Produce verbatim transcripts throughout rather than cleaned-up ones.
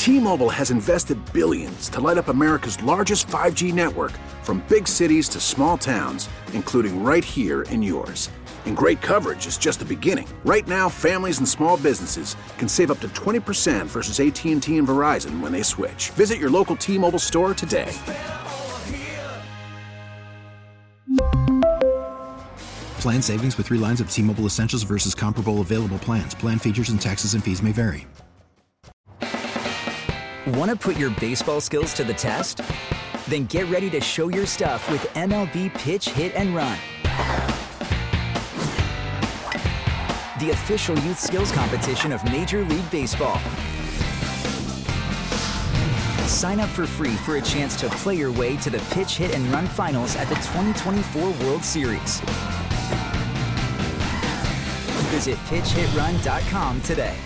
T-Mobile has invested billions to light up America's largest five G network, from big cities to small towns, including right here in yours. And great coverage is just the beginning. Right now, families and small businesses can save up to twenty percent versus A T and T and Verizon when they switch. Visit your local T-Mobile store today. Plan savings with three lines of T-Mobile Essentials versus comparable available plans. Plan features and taxes and fees may vary. Want to put your baseball skills to the test? Then get ready to show your stuff with M L B Pitch, Hit, and Run. The official youth skills competition of Major League Baseball. Sign up for free for a chance to play your way to the Pitch, Hit, and Run finals at the twenty twenty-four World Series. Visit pitch hit run dot com today.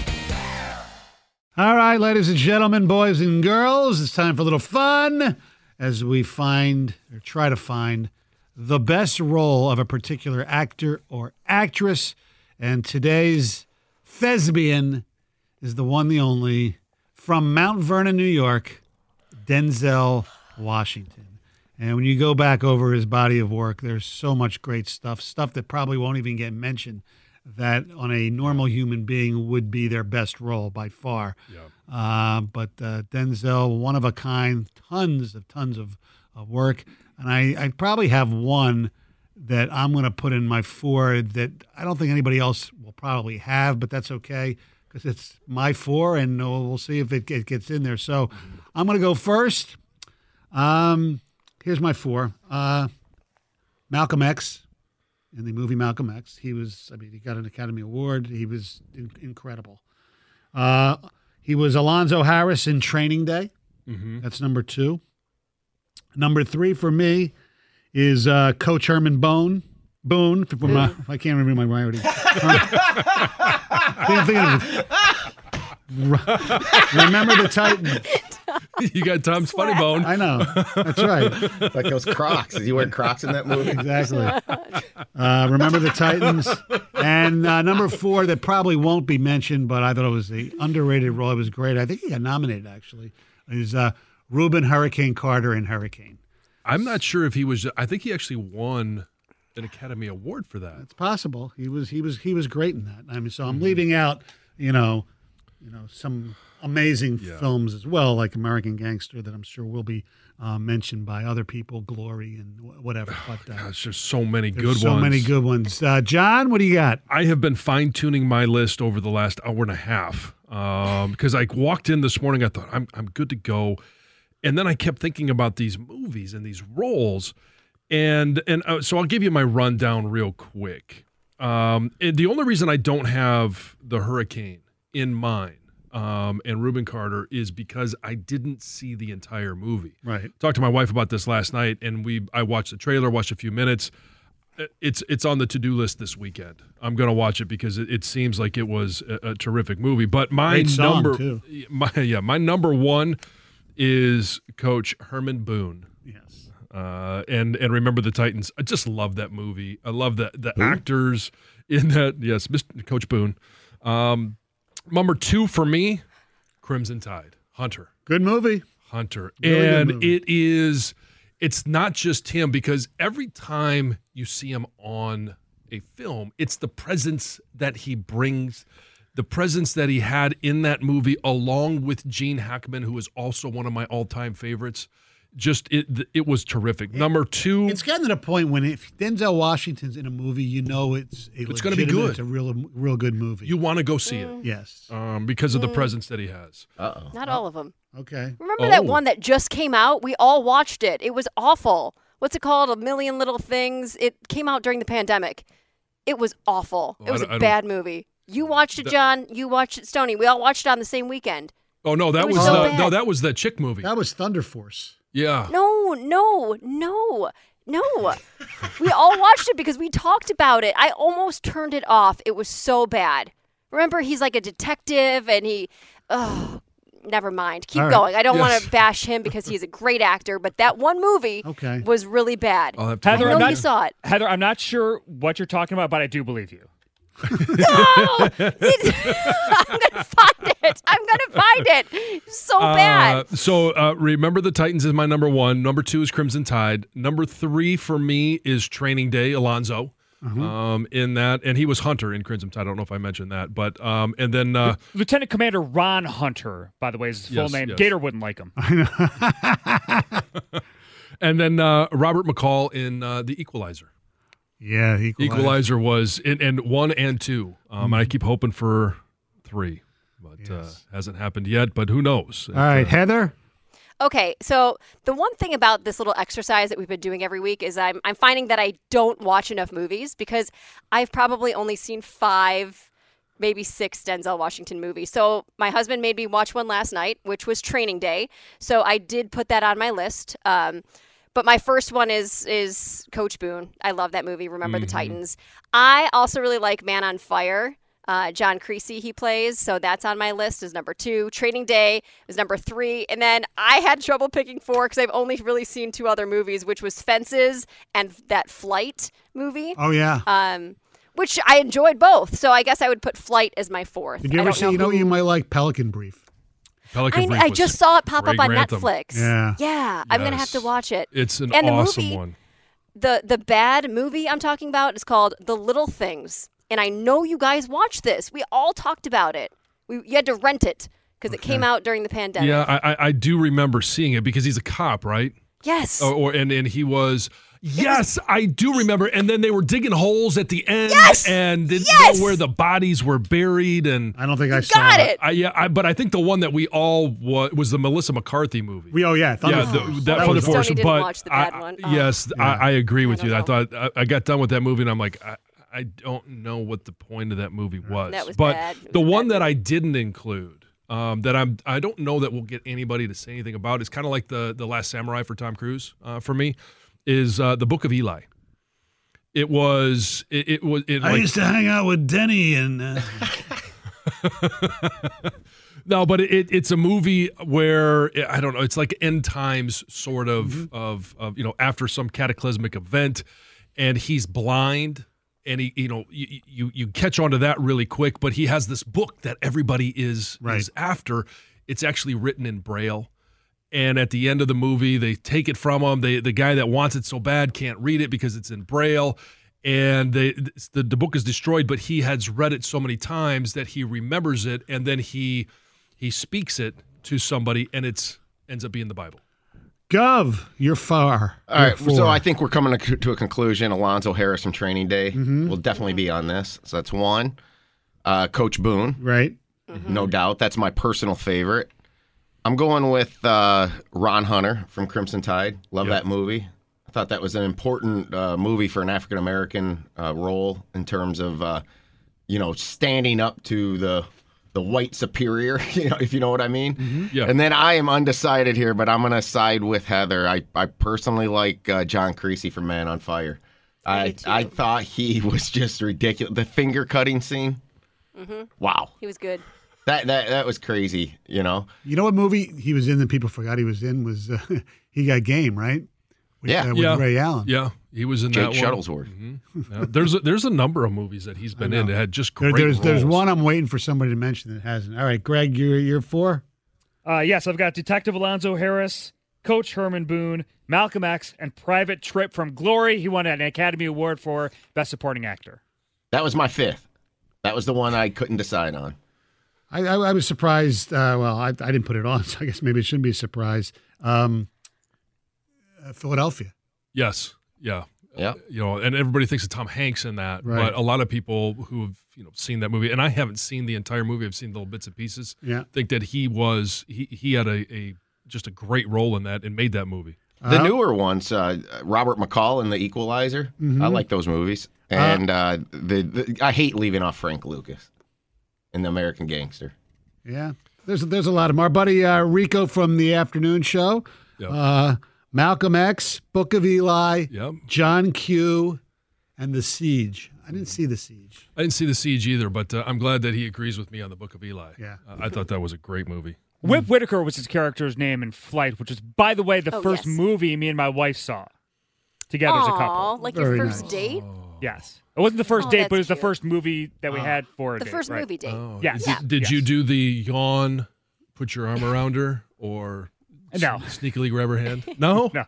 All right, ladies and gentlemen, boys and girls, it's time for a little fun as we find, or try to find, the best role of a particular actor or actress. And today's thespian is the one, the only, from Mount Vernon, New York, Denzel Washington. And when you go back over his body of work, there's so much great stuff, stuff that probably won't even get mentioned, that on a normal human being would be their best role by far. Yeah. Uh, but uh, Denzel, one of a kind, tons of tons of, of work. And I, I probably have one that I'm going to put in my four that I don't think anybody else will probably have, but that's okay because it's my four, and we'll, we'll see if it, it gets in there. So mm-hmm. I'm going to go first. Um, here's my four. Uh, Malcolm X. In the movie Malcolm X, he was, I mean, he got an Academy Award. He was in- incredible. Uh, he was Alonzo Harris in Training Day. Mm-hmm. That's number two. Number three for me is uh, Coach Herman Bone. Boone. From, uh, I can't remember my writing. Think, think of Remember the Titans. You got Tom's funny bone. I know. That's right. Like those Crocs. Did you wear Crocs in that movie? Exactly. Uh, Remember the Titans. And uh, number four that probably won't be mentioned, but I thought it was the underrated role. It was great. I think he got nominated, actually, is uh, Reuben Hurricane Carter in Hurricane. I'm not sure if he was – I think he actually won an Academy Award for that. It's possible. He was he was, he was great in that. I mean, so I'm mm-hmm. leaving out, you know, you know, some – amazing yeah. films as well, like American Gangster, that I'm sure will be uh, mentioned by other people, Glory and whatever. But uh, Gosh, there's so many good so ones. So many good ones. Uh, John, what do you got? I have been fine-tuning my list over the last hour and a half because um, I walked in this morning, I thought, I'm I'm good to go. And then I kept thinking about these movies and these roles. And, and uh, so I'll give you my rundown real quick. Um, and the only reason I don't have the Hurricane in mind Um, and Reuben Carter is because I didn't see the entire movie. Right. Talked to my wife about this last night, and we I watched the trailer, watched a few minutes. It's it's on the to-do list this weekend. I'm going to watch it because it, it seems like it was a, a terrific movie. But my Great song, number, too. my yeah, my number one is Coach Herman Boone. Yes. Uh, and and Remember the Titans. I just love that movie. I love the the Ooh. actors in that. Yes, Mister Coach Boone. Um, Number two for me, Crimson Tide, Hunter. Good movie. Hunter. Really and good movie. it is, it's not just him, because every time you see him on a film, it's the presence that he brings, the presence that he had in that movie, along with Gene Hackman, who is also one of my all-time favorites. Just, it it was terrific. Number two. It's gotten to the point when if Denzel Washington's in a movie, you know it's a it's going to be good. It's a real, real good movie. You want to go see mm. it. Yes. Um, because of the presence that he has. Uh-oh. Not all of them. Okay. Remember Oh. that one that just came out? We all watched it. It was awful. What's it called? A Million Little Things. It came out during the pandemic. It was awful. Oh, it was I don't- a bad movie. You watched it, That- John. You watched it, Stoney. We all watched it on the same weekend. Oh no, that It was was, so the, bad. no, that was the chick movie. That was Thunder Force. Yeah. No, no, no, no. We all watched it because we talked about it. I almost turned it off. It was so bad. Remember, he's like a detective, and he. Oh, never mind. Keep All right. going. I don't Yes. want to bash him because he's a great actor, but that one movie Okay. was really bad. I'll have to I Heather, know I'm not- you saw it. Heather, I'm not sure what you're talking about, but I do believe you. No! I'm gonna find it. I'm gonna find it. So bad. Uh, so uh, remember the Titans is my number one. Number two is Crimson Tide. Number three for me is Training Day, Alonzo. Mm-hmm. Um, in that, and he was Hunter in Crimson Tide. I don't know if I mentioned that, but um, and then uh, Lieutenant Commander Ron Hunter, by the way, is his full Yes, name. yes. Gator wouldn't like him. and then uh, Robert McCall in uh, The Equalizer. Yeah, Equalizer. Equalizer was in, and one and two. Um, and I keep hoping for three, but Yes. uh, hasn't happened yet. But who knows? All right, Uh, Heather. Okay, so the one thing about this little exercise that we've been doing every week is I'm I'm finding that I don't watch enough movies because I've probably only seen five, maybe six Denzel Washington movies. So my husband made me watch one last night, which was Training Day. So I did put that on my list. Um, but my first one is is Coach Boone. I love that movie. Remember the Titans. I also really like Man on Fire. Uh, John Creasy he plays, so that's on my list as number two. Training Day is number three, and then I had trouble picking four because I've only really seen two other movies, which was Fences and that Flight movie, Oh yeah. um, which I enjoyed both. So I guess I would put Flight as my fourth. Did you I ever don't see? You know, who- you might like Pelican Brief. Pelican I, Brief I was just saw it pop Ray up on Grantham. Netflix. Yeah. yeah. I'm gonna have to Yes. watch it. It's an And the awesome movie- one. the The bad movie I'm talking about is called The Little Things. And I know you guys watched this. We all talked about it. We you had to rent it because it came out during the pandemic. Yeah, I, I- I do remember seeing it because he's a cop, right? Yes. Or, or and and he was. Yes, I do remember. And then they were digging holes at the end, Yes! and didn't Yes! know where the bodies were buried. And I don't think I saw got it. I, yeah, I, but I think the one that we all wa- was the Melissa McCarthy movie. We oh yeah, Thunder yeah, the, Force. that That Thunder was- Force. Stoney didn't But watch the bad I- one. Oh. yes, Yeah. I, I agree with I you. don't I thought I, I got done with that movie, and I'm like, I, I don't know what the point of that movie was. That was but bad. It was the a one bad that I didn't include, um, that I'm, I don't know that we'll get anybody to say anything about. It's kind of like the the Last Samurai for Tom Cruise. Uh, for me, is uh, the Book of Eli. It was. It, it was. It, I like, used to hang out with Denny and. Uh, No, but it, it's a movie where I don't know. It's like end times sort of Mm-hmm. of of you know after some cataclysmic event, and he's blind, and he you know you you, you catch on to that really quick. But he has this book that everybody is Right. is after. It's actually written in Braille. And at the end of the movie, they take it from him. They, the guy that wants it so bad can't read it because it's in Braille. And they, the, the book is destroyed, but he has read it so many times that he remembers it. And then he he speaks it to somebody, and it's ends up being the Bible. Gov, you're far. All right, You're so four. I think we're coming to, to a conclusion. Alonzo Harris from Training Day will definitely be on this. So that's one. Uh, Coach Boone, right. no doubt. That's my personal favorite. I'm going with uh, Ron Hunter from Crimson Tide. Love Yep. that movie. I thought that was an important uh, movie for an African American uh, role in terms of, uh, you know, standing up to the the white superior. You know, if you know what I mean. Yeah. And then I am undecided here, but I'm going to side with Heather. I, I personally like uh, John Creasy from Man on Fire. I I do too. I thought he was just ridiculous. The finger cutting scene. Mm-hmm. Wow. He was good. That that that was crazy. You know. You know what movie he was in that people forgot he was in was uh, He Got Game, right? With, Yeah. uh, with Yeah. Ray Allen. Yeah, he was in Jake that one. Shuttlesworth. Mhm. Yeah. There's a, there's a number of movies that he's been in that had just There, great there's there's roles. one I'm waiting for somebody to mention that hasn't. All right, Greg, you're you're four. Uh, yes, I've got Detective Alonzo Harris, Coach Herman Boone, Malcolm X, and Private Trip from Glory. He won an Academy Award for Best Supporting Actor. That was my fifth. That was the one I couldn't decide on. I, I, I was surprised. Uh, well, I, I didn't put it on, so I guess maybe it shouldn't be a surprise. Um, uh, Philadelphia. Yes. Yeah. Yeah. You know, and everybody thinks of Tom Hanks in that, Right. but a lot of people who have you know seen that movie, and I haven't seen the entire movie. I've seen little bits and pieces. Yeah. Think that he was he he had a, a just a great role in that and made that movie. The Uh, newer ones, uh, Robert McCall and The Equalizer. Mhm. I like those movies. And uh, the, the I hate leaving off Frank Lucas in The American Gangster. Yeah. There's there's a lot of them. Our buddy uh, Rico from the afternoon show. Yep. Uh, Malcolm X, Book of Eli, Yep. John Q, and The Siege. I didn't see The Siege. I didn't see The Siege either, but uh, I'm glad that he agrees with me on the Book of Eli. Yeah. Uh, I thought that was a great movie. Whip Whitaker was his character's name in Flight, which is, by the way, the Oh, first yes. movie me and my wife saw together as a Aw, couple. like Very your first nice. date? Yes. It wasn't the first Oh, date, that's but it was the cute. first movie that we had for a The date, first right? movie date. Oh, Yes. Did, did Yes. you do the yawn, put your arm around her, or No. s- sneakily grab her hand? No? No.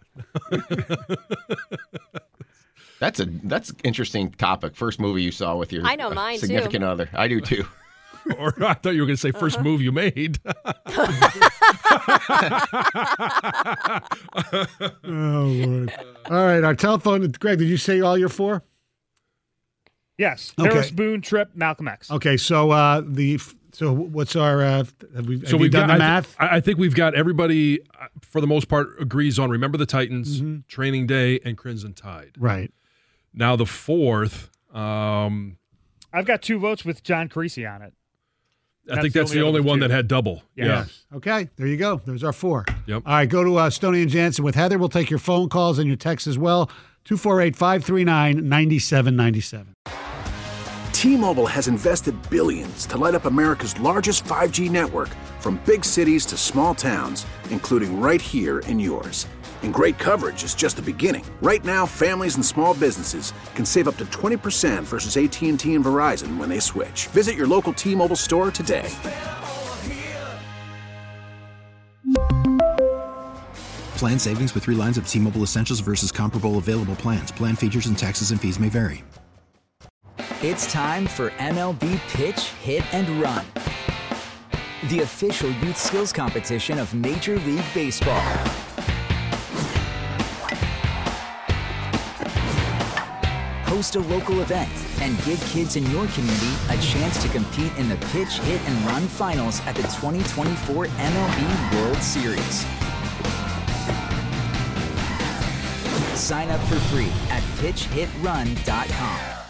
That's a that's an interesting topic. First movie you saw with your I know uh, mine, too. significant other. I do too. Or I thought you were going to say first Uh-huh. move you made. Oh, Lord. All right, our telephone. Greg, did you say all your four? Yes. Okay. Harris, Boone, Tripp, Malcolm X. Okay, so uh, the so what's our uh, have we have So you we've done got, the I, math? th- I think we've got everybody, uh, for the most part, agrees on Remember the Titans, Mm-hmm. Training Day, and Crimson Tide. Right. Now the fourth, um, I've got two votes with John Creasy on it. I That's think the that's the only only other one two. that had double. Yeah. Yeah. Yes. Okay, there you go. There's our four. Yep. All right, go to uh, Stoney and Jansen with Heather. We'll take your phone calls and your texts as well. two four eight, five three nine, nine seven nine seven. T-Mobile has invested billions to light up America's largest five G network, from big cities to small towns, including right here in yours. And great coverage is just the beginning. Right now, families and small businesses can save up to twenty percent versus A T and T and Verizon when they switch. Visit your local T-Mobile store today. Plan savings with three lines of T-Mobile Essentials versus comparable available plans. Plan features and taxes and fees may vary. It's time for M L B Pitch, Hit, and Run, the official youth skills competition of Major League Baseball. Host a local event and give kids in your community a chance to compete in the Pitch, Hit, and Run finals at the twenty twenty-four M L B World Series. Sign up for free at pitch hit run dot com.